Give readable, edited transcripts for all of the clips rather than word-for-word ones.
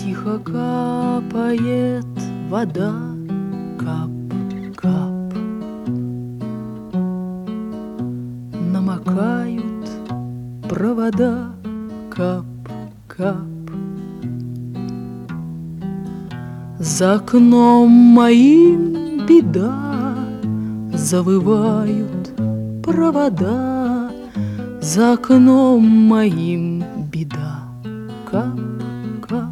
Тихо капает вода, кап-кап. Намокают провода, кап-кап. За окном моим беда, завывают провода. За окном моим беда, кап-кап.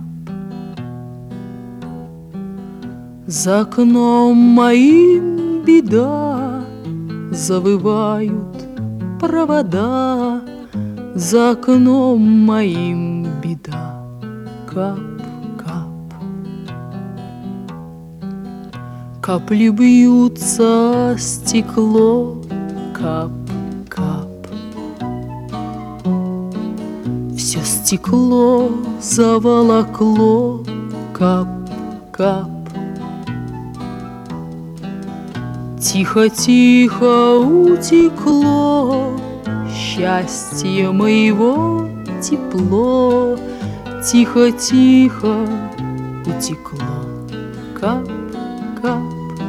За окном моим беда, завывают провода. За окном моим беда, кап-кап. Капли бьются о стекло, кап-кап. Все стекло заволокло, кап-кап. Тихо-тихо утекло счастье моего тепло. Тихо-тихо утекло, кап-кап.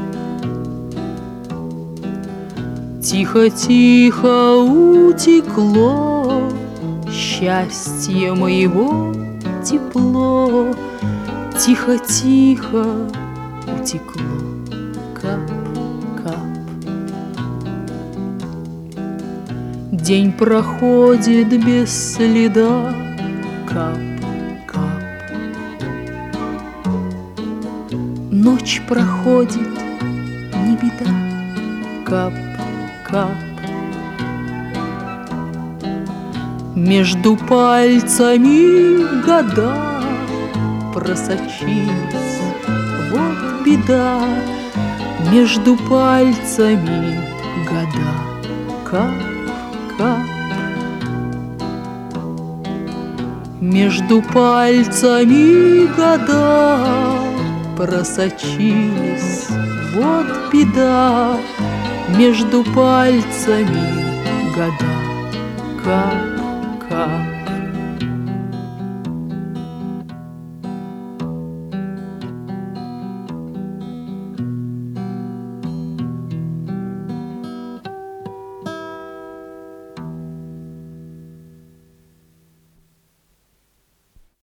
Тихо-тихо утекло счастье моего тепло. Тихо-тихо утекло, кап-кап. День проходит без следа, кап-кап. Ночь проходит, не беда, кап-кап. Между пальцами года просочились, вот беда. Между пальцами года, кап-кап. Между пальцами года просочились, вот беда. Между пальцами года, кап-кап.